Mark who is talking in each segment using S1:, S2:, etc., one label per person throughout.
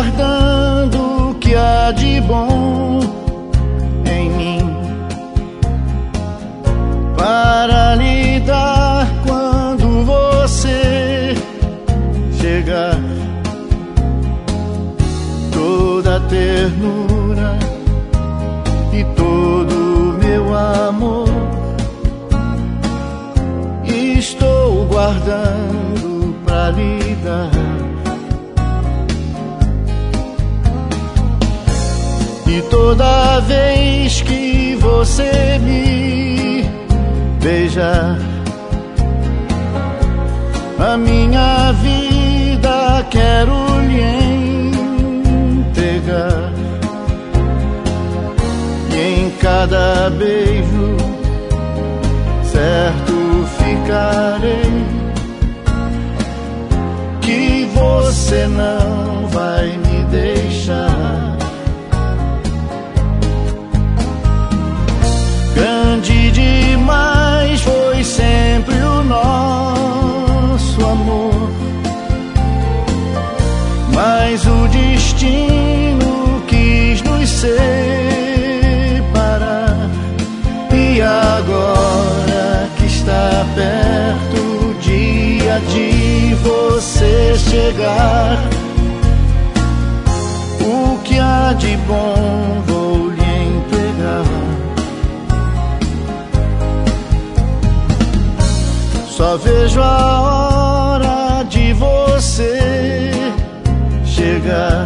S1: guardando o que há de bom em mim, para lhe dar quando você chegar. Toda a ternura e todo o meu amor estou guardando pra lhe dar. E toda vez que você me beijar, a minha vida quero lhe entregar. E em cada beijo certo ficarei que você não vai me deixar. Grande demais foi sempre o nosso amor, mas o destino quis nos separar. E agora que está perto o dia de você chegar, o que há de bom vou lhe entregar. Só vejo a hora de você chegar,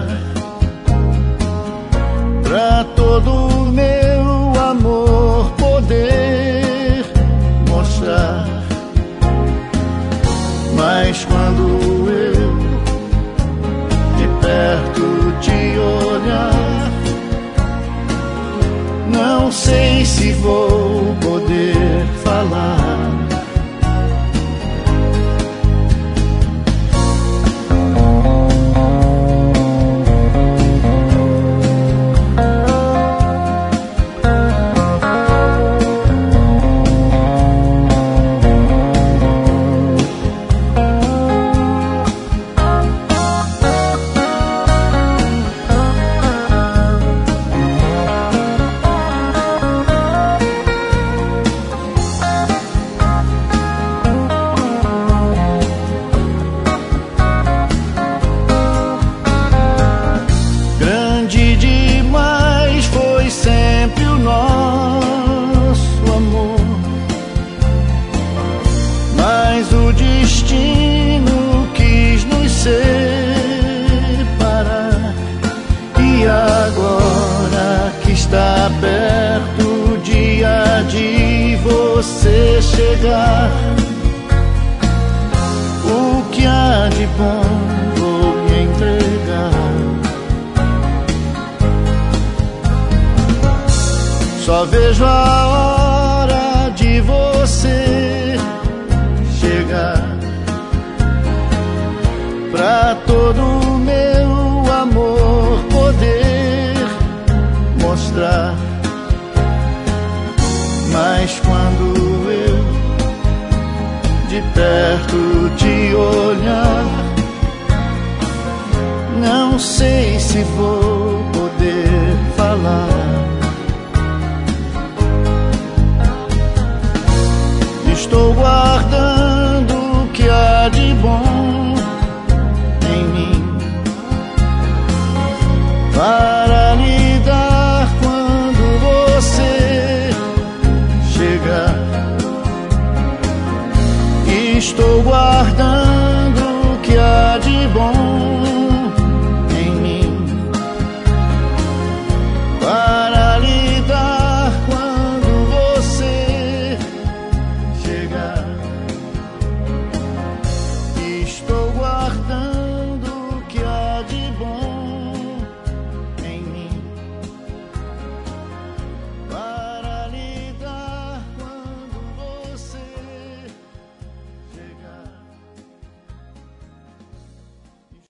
S1: pra todo o meu amor poder mostrar. Mas quando eu de perto te olhar, não sei se vou poder falar. Mas o destino quis nos separar. E agora que está perto o dia de você chegar, o que há de bom vou lhe entregar. Só vejo a hora de você chegar, pra todo o meu amor poder mostrar. Mas quando eu de perto te olhar, não sei se vou